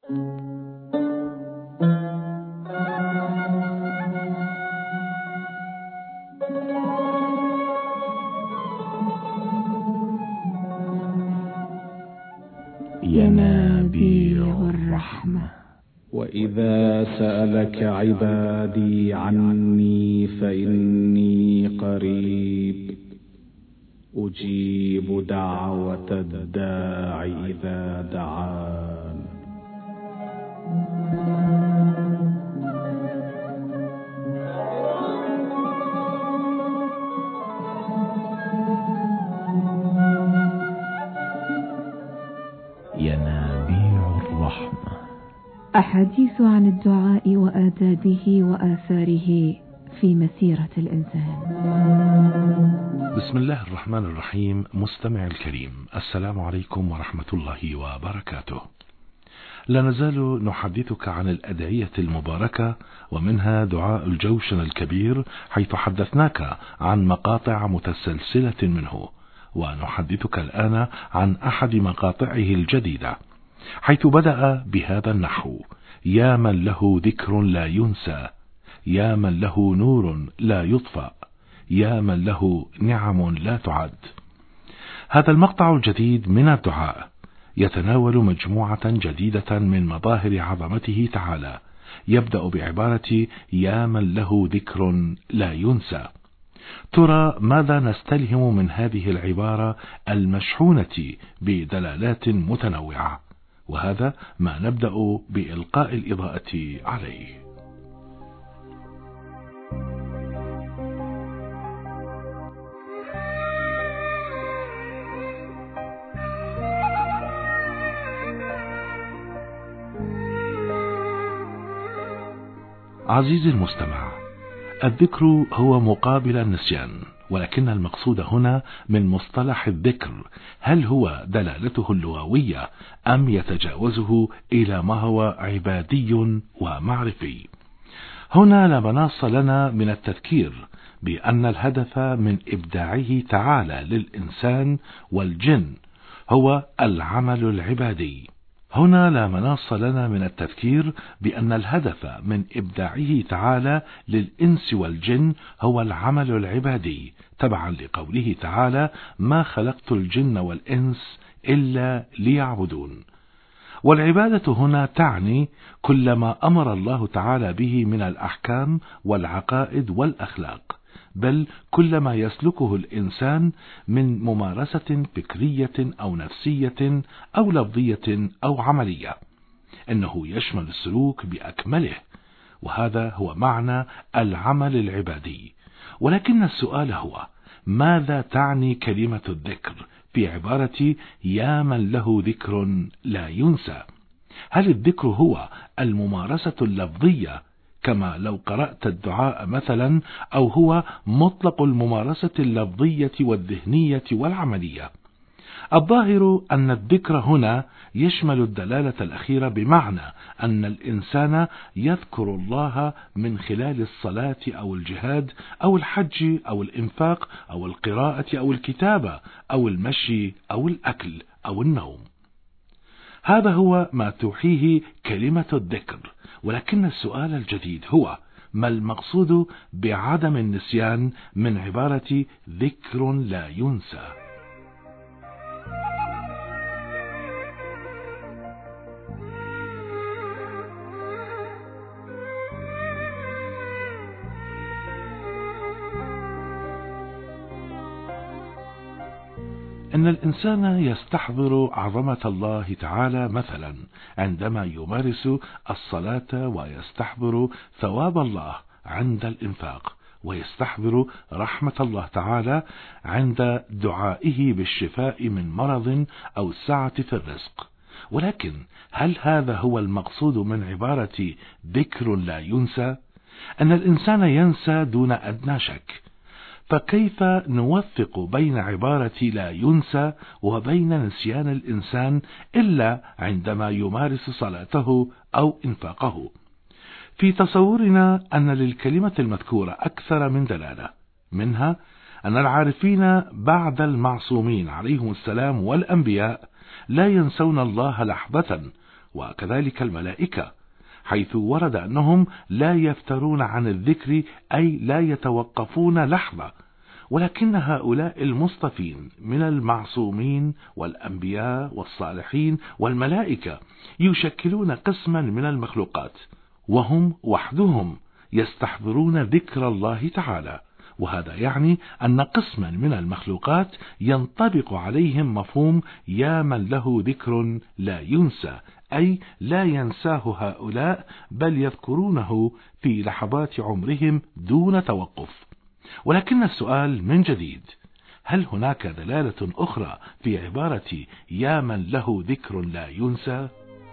ينابيع الرحمة. وإذا سألك عبادي عني فإني قريب أجيب دعوة الداع إذا دعان. ينابيع الرحمة. أحاديث عن الدعاء وآدابه وآثاره في مسيرة الإنسان. بسم الله الرحمن الرحيم. مستمع الكريم، السلام عليكم ورحمة الله وبركاته. لا نزال نحدثك عن الأدعية المباركة، ومنها دعاء الجوشن الكبير، حيث حدثناك عن مقاطع متسلسلة منه، ونحدثك الآن عن أحد مقاطعه الجديدة، حيث بدأ بهذا النحو: يا من له ذكر لا ينسى، يا من له نور لا يطفأ، يا من له نعم لا تعد. هذا المقطع الجديد من الدعاء يتناول مجموعة جديدة من مظاهر عظمته تعالى، يبدأ بعبارة يا من له ذكر لا ينسى. ترى ماذا نستلهم من هذه العبارة المشحونة بدلالات متنوعة؟ وهذا ما نبدأ بإلقاء الإضاءة عليه. عزيزي المستمع، الذكر هو مقابل النسيان، ولكن المقصود هنا من مصطلح الذكر هل هو دلالته اللغوية أم يتجاوزه إلى ما هو عبادي ومعرفي؟ هنا لا مناص لنا من التذكير بأن الهدف من إبداعه تعالى للإنسان والجن هو العمل العبادي. هنا لا مناص لنا من التذكير بأن الهدف من إبداعه تعالى للإنس والجن هو العمل العبادي، تبعا لقوله تعالى: ما خلقت الجن والإنس إلا ليعبدون. والعبادة هنا تعني كل ما أمر الله تعالى به من الأحكام والعقائد والأخلاق، بل كل ما يسلكه الإنسان من ممارسة فكرية أو نفسية أو لفظية أو عملية، إنه يشمل السلوك بأكمله، وهذا هو معنى العمل العبادي. ولكن السؤال هو: ماذا تعني كلمة الذكر في عبارة يا من له ذكر لا ينسى؟ هل الذكر هو الممارسة اللفظية كما لو قرأت الدعاء مثلا، أو هو مطلق الممارسة اللفظية والذهنية والعملية؟ الظاهر أن الذكر هنا يشمل الدلالة الأخيرة، بمعنى أن الإنسان يذكر الله من خلال الصلاة أو الجهاد أو الحج أو الإنفاق أو القراءة أو الكتابة أو المشي أو الأكل أو النوم. هذا هو ما توحيه كلمة الذكر. ولكن السؤال الجديد هو: ما المقصود بعدم النسيان من عبارة ذكر لا ينسى؟ إن الإنسان يستحضر عظمة الله تعالى مثلا عندما يمارس الصلاة، ويستحضر ثواب الله عند الإنفاق، ويستحضر رحمة الله تعالى عند دعائه بالشفاء من مرض أو السعة في الرزق. ولكن هل هذا هو المقصود من عبارة ذكر لا ينسى؟ أن الإنسان ينسى دون أدنى شك، فكيف نوفق بين عبارة لا ينسى وبين نسيان الإنسان إلا عندما يمارس صلاته أو إنفاقه؟ في تصورنا أن للكلمة المذكورة أكثر من دلالة، منها أن العارفين بعد المعصومين عليهم السلام والأنبياء لا ينسون الله لحظة، وكذلك الملائكة، حيث ورد أنهم لا يفترون عن الذكر، أي لا يتوقفون لحظة. ولكن هؤلاء المصطفين من المعصومين والأنبياء والصالحين والملائكة يشكلون قسما من المخلوقات، وهم وحدهم يستحضرون ذكر الله تعالى، وهذا يعني أن قسما من المخلوقات ينطبق عليهم مفهوم يا من له ذكر لا ينسى، أي لا ينساه هؤلاء بل يذكرونه في لحظات عمرهم دون توقف. ولكن السؤال من جديد، هل هناك دلالة أخرى في عبارة يا من له ذكر لا ينسى؟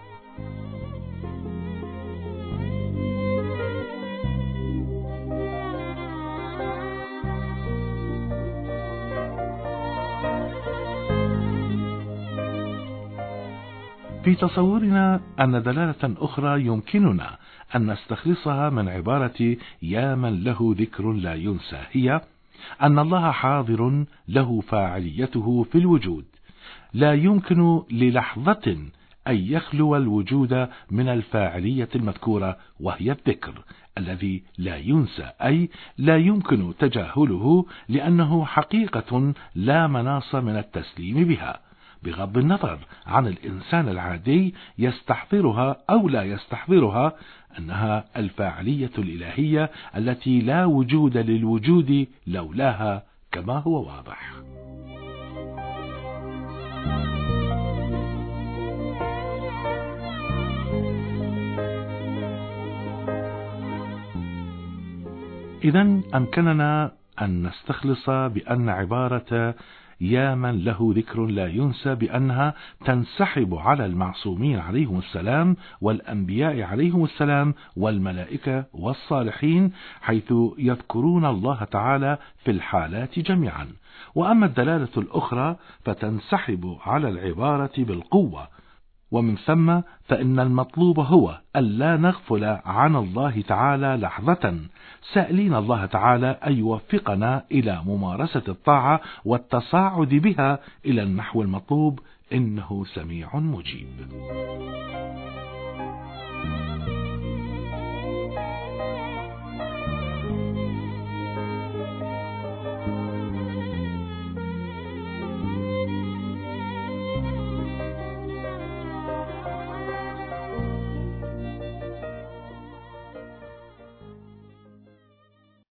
في تصورنا أن دلالة أخرى يمكننا أن نستخلصها من عبارة يا من له ذكر لا ينسى هي أن الله حاضر له فاعليته في الوجود، لا يمكن للحظة أن يخلو الوجود من الفاعلية المذكورة، وهي الذكر الذي لا ينسى، أي لا يمكن تجاهله، لأنه حقيقة لا مناص من التسليم بها، بغض النظر عن الإنسان العادي يستحضرها أو لا يستحضرها، أنها الفاعلية الإلهية التي لا وجود للوجود لولاها، كما هو واضح. إذن أمكننا أن نستخلص بأن عبارة يا من له ذكر لا ينسى بأنها تنسحب على المعصومين عليهم السلام والأنبياء عليهم السلام والملائكة والصالحين، حيث يذكرون الله تعالى في الحالات جميعا. وأما الدلالة الأخرى فتنسحب على العبارة بالقوة، ومن ثم فإن المطلوب هو ألا نغفل عن الله تعالى لحظة، سائلين الله تعالى أن يوفقنا إلى ممارسة الطاعة والتصاعد بها إلى النحو المطلوب، إنه سميع مجيب.